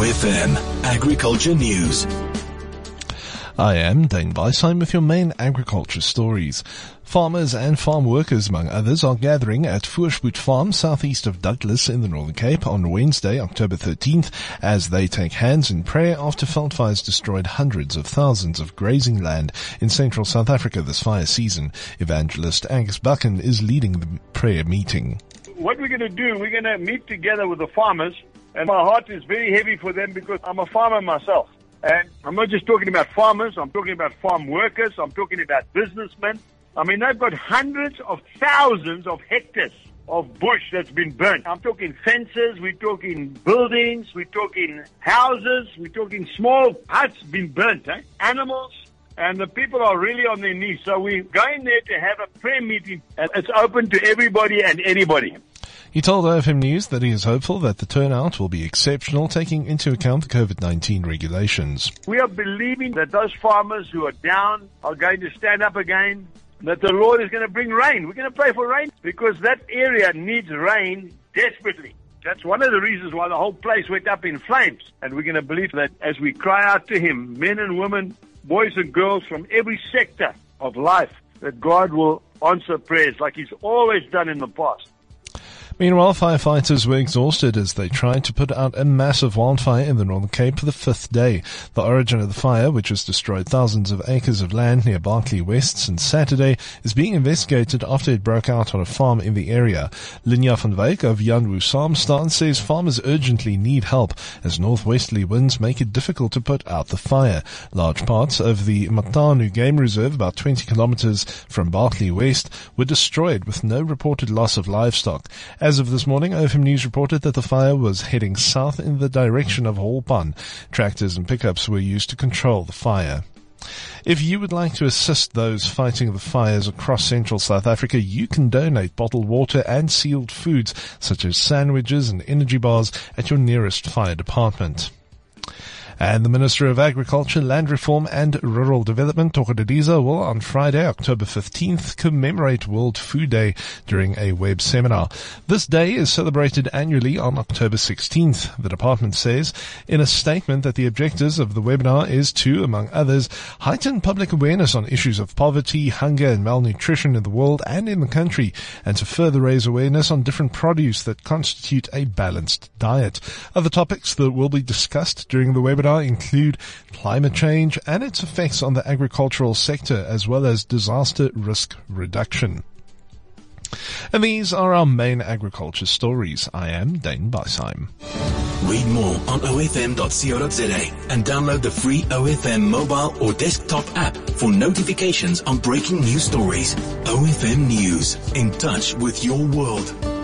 OFM Agriculture News. I am Dane Bysheim with your main agriculture stories. Farmers and farm workers, among others, are gathering at Voorspoed Farm, southeast of Douglas in the Northern Cape on Wednesday, October 13th, as they take hands in prayer after veld fires destroyed hundreds of thousands of grazing land in central South Africa this fire season. Evangelist Angus Buchan is leading the prayer meeting. What we're going to do, we're going to meet together with the farmers, and my heart is very heavy for them because I'm a farmer myself. And I'm not just talking about farmers, I'm talking about farm workers, I'm talking about businessmen. I mean, they've got hundreds of thousands of hectares of bush that's been burnt. I'm talking fences, we're talking buildings, we're talking houses, we're talking small huts been burnt, animals, and the people are really on their knees. So we're going there to have a prayer meeting, and it's open to everybody and anybody. He told OFM News that he is hopeful that the turnout will be exceptional, taking into account the COVID-19 regulations. We are believing that those farmers who are down are going to stand up again, that the Lord is going to bring rain. We're going to pray for rain because that area needs rain desperately. That's one of the reasons why the whole place went up in flames. And we're going to believe that as we cry out to Him, men and women, boys and girls from every sector of life, that God will answer prayers like He's always done in the past. Meanwhile, firefighters were exhausted as they tried to put out a massive wildfire in the Northern Cape for the fifth day. The origin of the fire, which has destroyed thousands of acres of land near Berkeley West since Saturday, is being investigated after it broke out on a farm in the area. Linya van Wyk of Janwu Saamstaan says farmers urgently need help as northwesterly winds make it difficult to put out the fire. Large parts of the Matanu Game Reserve, about 20 kilometers from Berkeley West, were destroyed with no reported loss of livestock. As of this morning, OFM News reported that the fire was heading south in the direction of Holpan. Tractors and pickups were used to control the fire. If you would like to assist those fighting the fires across central South Africa, you can donate bottled water and sealed foods such as sandwiches and energy bars at your nearest fire department. And the Minister of Agriculture, Land Reform and Rural Development, Tokodidiza, will on Friday, October 15th, commemorate World Food Day during a web seminar. This day is celebrated annually on October 16th. The department says in a statement that the objectives of the webinar is to, among others, heighten public awareness on issues of poverty, hunger and malnutrition in the world and in the country, and to further raise awareness on different produce that constitute a balanced diet. Other topics that will be discussed during the webinar include climate change and its effects on the agricultural sector, as well as disaster risk reduction. And these are our main agriculture stories. I am Dane Bysheim. Read more on ofm.co.za and download the free OFM mobile or desktop app for notifications on breaking news stories. OFM News, in touch with your world.